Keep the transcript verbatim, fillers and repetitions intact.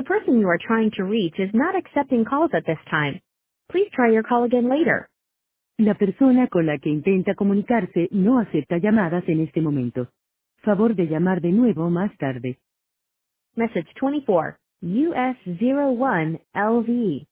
The person you are trying to reach is not accepting calls at this time. Please try your call again later. La persona con la que intenta comunicarse no acepta llamadas en este momento. Favor de llamar de nuevo más tarde. Message twenty-four, U S zero one L V.